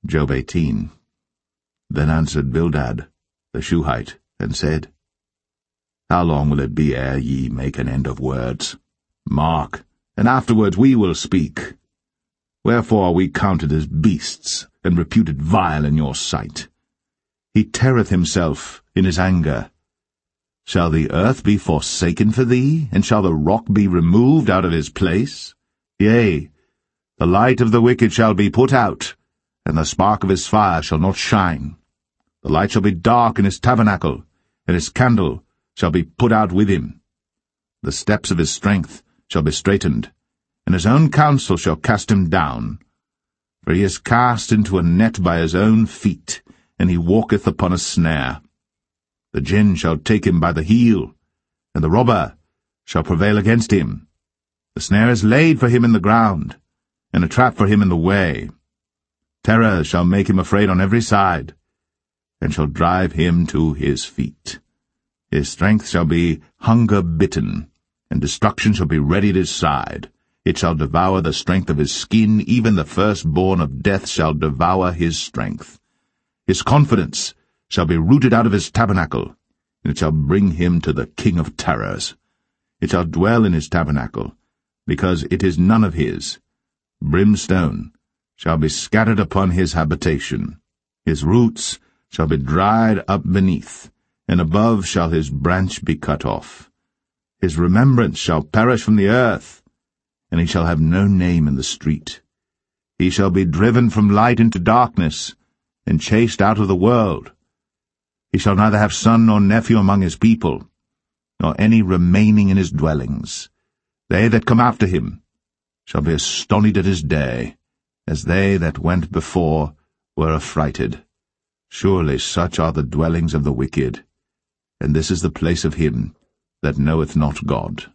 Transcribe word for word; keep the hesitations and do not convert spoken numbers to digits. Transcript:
Job eighteen. Then answered Bildad the Shuhite, and said, How long will it be ere ye make an end of words? Mark, and afterwards we will speak. Wherefore are we counted as beasts, and reputed vile in your sight? He teareth himself in his anger. Shall the earth be forsaken for thee, and shall the rock be removed out of his place? Yea, the light of the wicked shall be put out, and the spark of his fire shall not shine. The light shall be dark in his tabernacle, and his candle shall be put out with him. The steps of his strength shall be straitened, and his own counsel shall cast him down. For he is cast into a net by his own feet, and he walketh upon a snare. The gin shall take him by the heel, and the robber shall prevail against him. The snare is laid for him in the ground, and a trap for him in the way. Terror shall make him afraid on every side, and shall drive him to his feet. His strength shall be hunger-bitten, and destruction shall be ready at his side. It shall devour the strength of his skin, even the firstborn of death shall devour his strength. His confidence shall be rooted out of his tabernacle, and it shall bring him to the king of terrors. It shall dwell in his tabernacle, because it is none of his. Brimstone shall be scattered upon his habitation. His roots shall be dried up beneath, and above shall his branch be cut off. His remembrance shall perish from the earth, and he shall have no name in the street. He shall be driven from light into darkness, and chased out of the world. He shall neither have son nor nephew among his people, nor any remaining in his dwellings. They that come after him shall be astonied at his day, as they that went before were affrighted. Surely such are the dwellings of the wicked, and this is the place of him that knoweth not God.